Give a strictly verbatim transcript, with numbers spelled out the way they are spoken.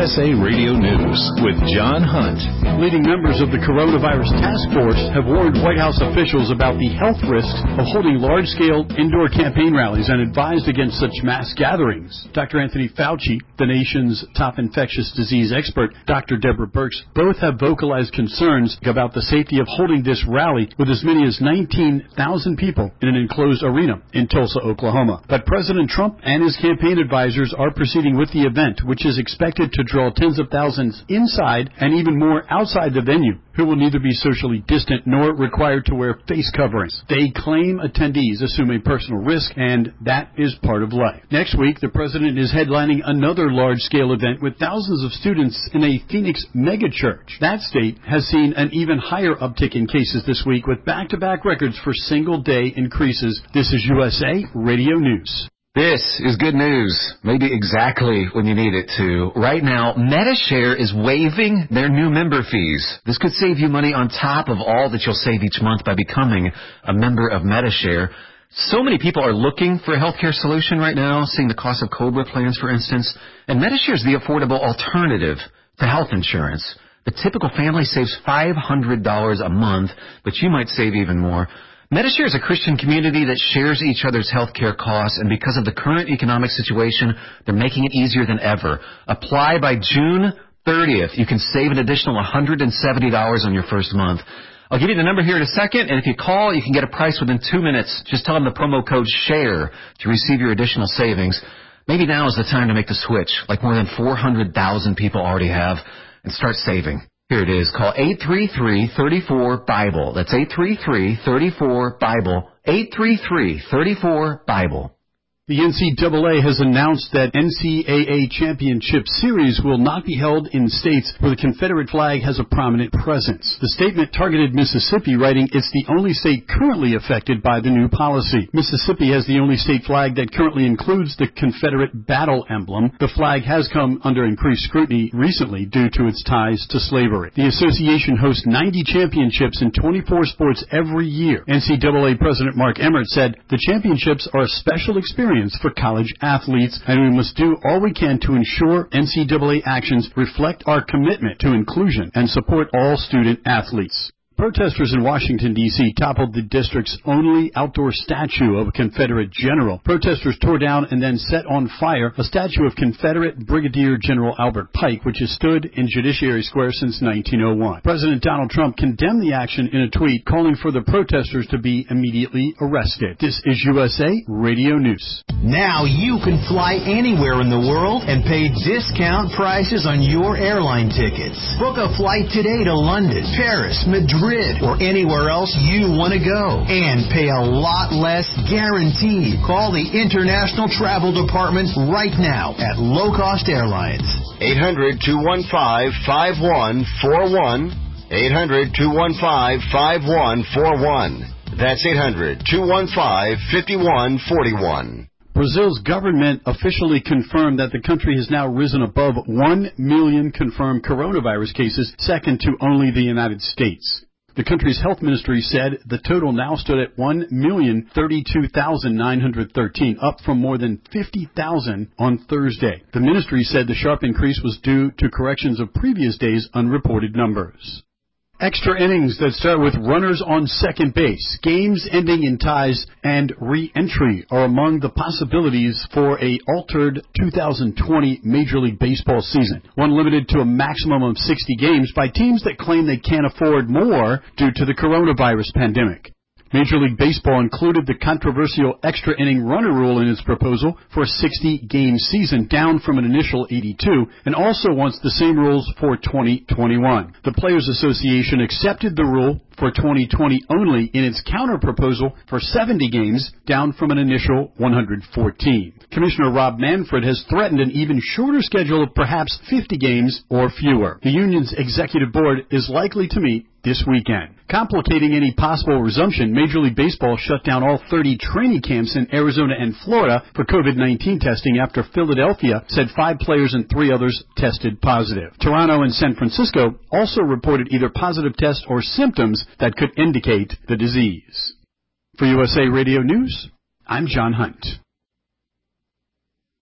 S A Radio News with John Hunt. Leading members of the coronavirus task force have warned White House officials about the health risks of holding large-scale indoor campaign rallies and advised against such mass gatherings. Doctor Anthony Fauci, the nation's top infectious disease expert, Doctor Deborah Birx, both have vocalized concerns about the safety of holding this rally with as many as nineteen thousand people in an enclosed arena in Tulsa, Oklahoma. But President Trump and his campaign advisors are proceeding with the event, which is expected to draw tens of thousands inside and even more outside the venue, who will neither be socially distant nor required to wear face coverings. They claim attendees assume a personal risk, and that is part of life. Next week, the president is headlining another large-scale event with thousands of students in a Phoenix megachurch. That state has seen an even higher uptick in cases this week, with back-to-back records for single-day increases. This is U S A Radio News. This is good news, maybe exactly when you need it to. Right now, Medi-Share is waiving their new member fees. This could save you money on top of all that you'll save each month by becoming a member of Medi-Share. So many people are looking for a healthcare solution right now, seeing the cost of COBRA plans, for instance, and Medi-Share is the affordable alternative to health insurance. The typical family saves five hundred dollars a month, but you might save even more. Medi-Share is a Christian community that shares each other's health care costs, and because of the current economic situation, they're making it easier than ever. Apply by June thirtieth. You can save an additional one hundred seventy dollars on your first month. I'll give you the number here in a second, and if you call, you can get a price within two minutes. Just tell them the promo code SHARE to receive your additional savings. Maybe now is the time to make the switch, like more than four hundred thousand people already have, and start saving. Here it is. Call eight three three, three four, BIBLE. That's eight three three, three four, BIBLE. eight three three, three four, BIBLE. The N C double A has announced that N C double A Championship Series will not be held in states where the Confederate flag has a prominent presence. The statement targeted Mississippi, writing, "It's the only state currently affected by the new policy." Mississippi has the only state flag that currently includes the Confederate battle emblem. The flag has come under increased scrutiny recently due to its ties to slavery. The association hosts ninety championships in twenty-four sports every year. N C double A President Mark Emmert said, "The championships are a special experience for college athletes, and we must do all we can to ensure N C double A actions reflect our commitment to inclusion and support all student athletes." Protesters in Washington, D C toppled the district's only outdoor statue of a Confederate general. Protesters tore down and then set on fire a statue of Confederate Brigadier General Albert Pike, which has stood in Judiciary Square since nineteen oh one. President Donald Trump condemned the action in a tweet, calling for the protesters to be immediately arrested. This is U S A Radio News. Now you can fly anywhere in the world and pay discount prices on your airline tickets. Book a flight today to London, Paris, Madrid, or anywhere else you want to go, and pay a lot less guaranteed. Call the International Travel Department right now at Low Cost Airlines. eight hundred, two one five, five one four one. eight hundred, two one five, five one four one. That's eight hundred, two one five, five one four one. Brazil's government officially confirmed that the country has now risen above one million confirmed coronavirus cases, second to only the United States. The country's health ministry said the total now stood at one million thirty-two thousand nine hundred thirteen, up from more than fifty thousand on Thursday. The ministry said the sharp increase was due to corrections of previous days' unreported numbers. Extra innings that start with runners on second base, games ending in ties, and re-entry are among the possibilities for a altered two thousand twenty Major League Baseball season, one limited to a maximum of sixty games by teams that claim they can't afford more due to the coronavirus pandemic. Major League Baseball included the controversial extra inning runner rule in its proposal for a sixty-game season, down from an initial eighty-two, and also wants the same rules for twenty twenty-one. The Players Association accepted the rule for twenty twenty only in its counter-proposal for seventy games, down from an initial one hundred fourteen. Commissioner Rob Manfred has threatened an even shorter schedule of perhaps fifty games or fewer. The union's executive board is likely to meet this weekend. Complicating any possible resumption, Major League Baseball shut down all thirty training camps in Arizona and Florida for COVID nineteen testing after Philadelphia said five players and three others tested positive. Toronto and San Francisco also reported either positive tests or symptoms that could indicate the disease. For U S A Radio News, I'm John Hunt.